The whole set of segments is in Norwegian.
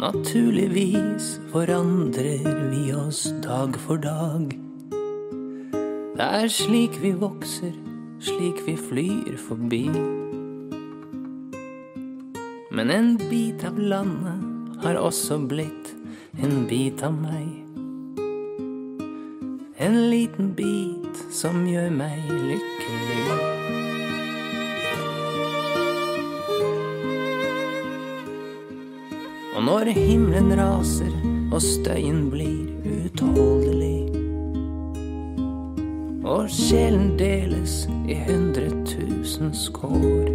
Naturligvis forandrer vi oss dag for dag. Det slik vi vokser, slik vi flyr forbi. Men en bit av landet har også blitt en bit av meg. En liten bit som gjør meg lykkelig. Og når himmelen raser og støyen blir utholdelig, og sjelen deles i 100 000 skår,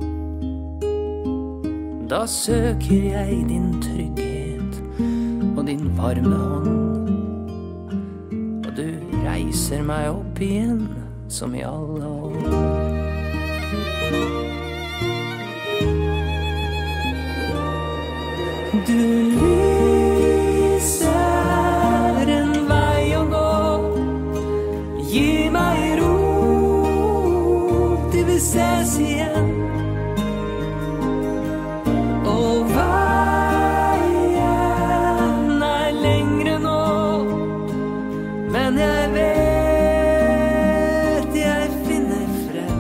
da søker jeg din trygghet og din varme hånd, og du reiser meg opp igjen som i alle år. Du lyser en vei å gå, gi meg ro til vi ses igjen. Og veien lengre nå, men jeg vet jeg finner frem,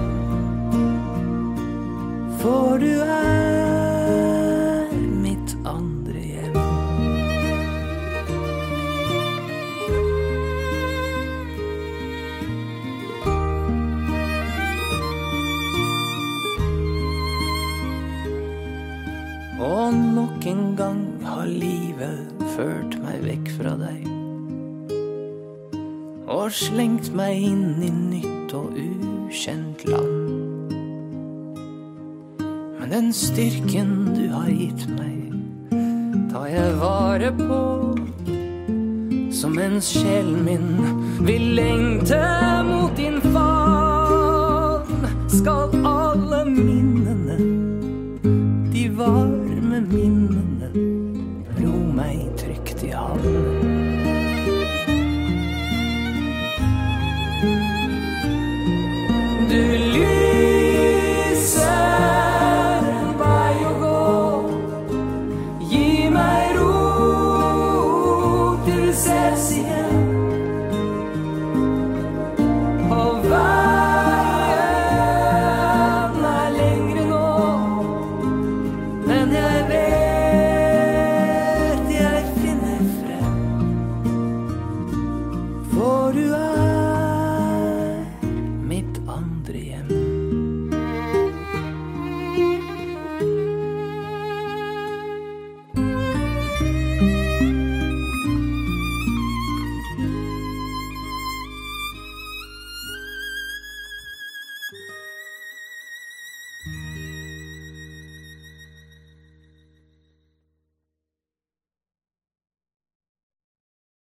for du mitt andre hjem. Og nok en gang har livet ført meg vekk fra deg, og slengt meg inn i nytt og ukjent land. Men den styrken du har gitt meg, tar jeg vare på, som mens sjelen min vil lengte mot din favn. Skal alle minnene, de varme minnene, ro meg trygt i havn. Du lyser en vei å gå, gi meg ro til vi ses igjen.